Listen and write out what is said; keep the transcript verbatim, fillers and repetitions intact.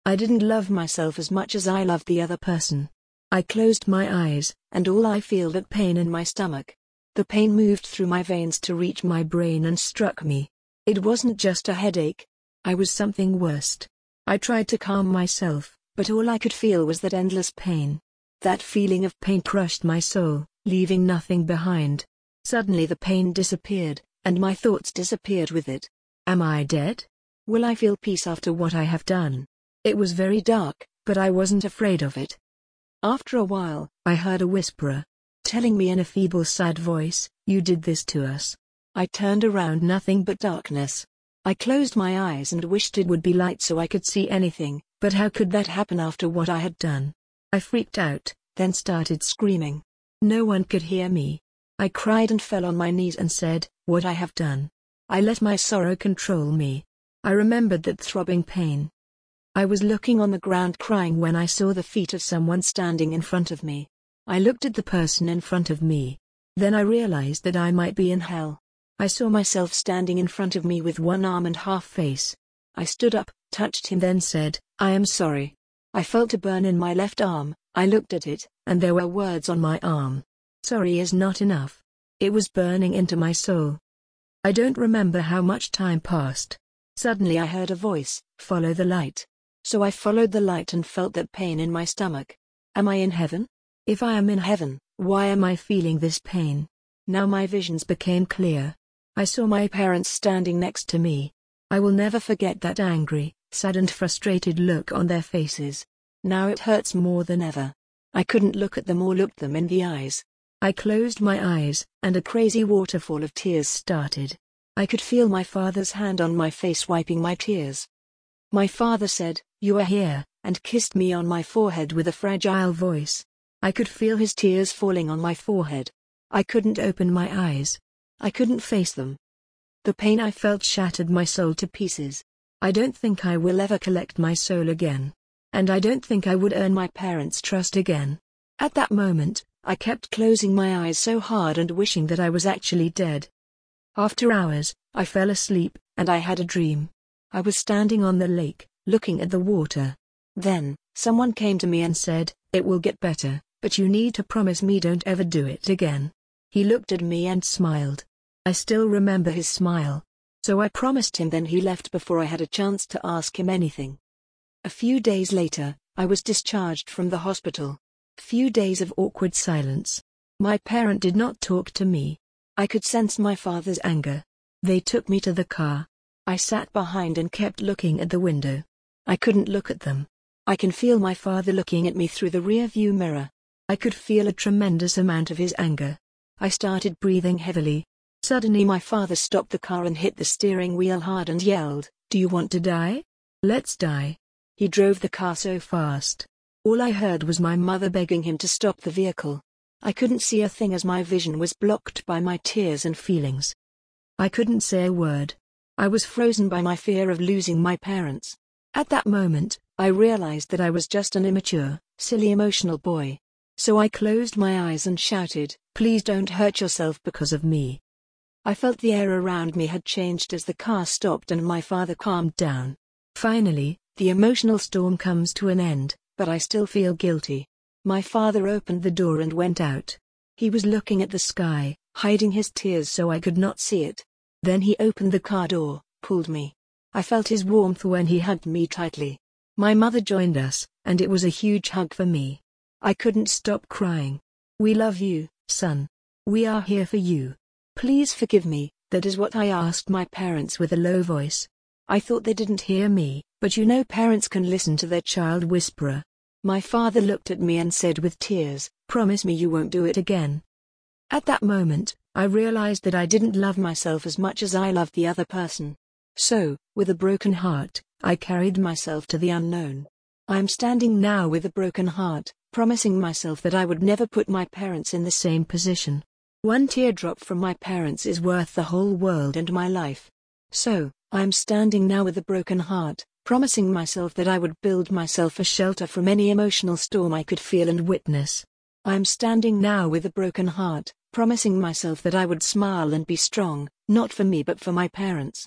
I didn't love myself as much as I loved the other person. I closed my eyes, and all I feel that pain in my stomach. The pain moved through my veins to reach my brain and struck me. It wasn't just a headache. I was something worse. I tried to calm myself, but all I could feel was that endless pain. That feeling of pain crushed my soul, leaving nothing behind. Suddenly the pain disappeared, and my thoughts disappeared with it. Am I dead? Will I feel peace after what I have done? It was very dark, but I wasn't afraid of it. After a while, I heard a whisperer, telling me in a feeble sad voice, "You did this to us." I turned around, nothing but darkness. I closed my eyes and wished it would be light so I could see anything, but how could that happen after what I had done? I freaked out, then started screaming. No one could hear me. I cried and fell on my knees and said, "What I have done." I let my sorrow control me. I remembered that throbbing pain. I was looking on the ground crying when I saw the feet of someone standing in front of me. I looked at the person in front of me. Then I realized that I might be in hell. I saw myself standing in front of me with one arm and half face. I stood up, touched him, then said, "I am sorry." I felt a burn in my left arm. I looked at it, and there were words on my arm. Sorry is not enough. It was burning into my soul. I don't remember how much time passed. Suddenly I heard a voice, "Follow the light." So I followed the light and felt that pain in my stomach. Am I in heaven? If I am in heaven, why am I feeling this pain? Now my visions became clear. I saw my parents standing next to me. I will never forget that angry, sad and frustrated look on their faces. Now it hurts more than ever. I couldn't look at them or look them in the eyes. I closed my eyes, and a crazy waterfall of tears started. I could feel my father's hand on my face wiping my tears. My father said, "You are here," and kissed me on my forehead with a fragile voice. I could feel his tears falling on my forehead. I couldn't open my eyes. I couldn't face them. The pain I felt shattered my soul to pieces. I don't think I will ever collect my soul again. And I don't think I would earn my parents' trust again. At that moment, I kept closing my eyes so hard and wishing that I was actually dead. After hours, I fell asleep, and I had a dream. I was standing on the lake, looking at the water. Then, someone came to me and said, "It will get better, but you need to promise me don't ever do it again." He looked at me and smiled. I still remember his smile. So I promised him, then he left before I had a chance to ask him anything. A few days later, I was discharged from the hospital. Few days of awkward silence. My parent did not talk to me. I could sense my father's anger. They took me to the car. I sat behind and kept looking at the window. I couldn't look at them. I can feel my father looking at me through the rear-view mirror. I could feel a tremendous amount of his anger. I started breathing heavily. Suddenly my father stopped the car and hit the steering wheel hard and yelled, "Do you want to die? Let's die." He drove the car so fast. All I heard was my mother begging him to stop the vehicle. I couldn't see a thing as my vision was blocked by my tears and feelings. I couldn't say a word. I was frozen by my fear of losing my parents. At that moment, I realized that I was just an immature, silly emotional boy. So I closed my eyes and shouted, "Please don't hurt yourself because of me." I felt the air around me had changed as the car stopped and my father calmed down. Finally, the emotional storm comes to an end, but I still feel guilty. My father opened the door and went out. He was looking at the sky, hiding his tears so I could not see it. Then he opened the car door, pulled me. I felt his warmth when he hugged me tightly. My mother joined us, and it was a huge hug for me. I couldn't stop crying. "We love you, son. We are here for you. Please forgive me," that is what I asked my parents with a low voice. I thought they didn't hear me, but you know parents can listen to their child whisperer. My father looked at me and said with tears, "Promise me you won't do it again." At that moment, I realized that I didn't love myself as much as I loved the other person. So, with a broken heart, I carried myself to the unknown. I am standing now with a broken heart, promising myself that I would never put my parents in the same position. One teardrop from my parents is worth the whole world and my life. So, I am standing now with a broken heart, promising myself that I would build myself a shelter from any emotional storm I could feel and witness. I am standing now with a broken heart, promising myself that I would smile and be strong, not for me but for my parents.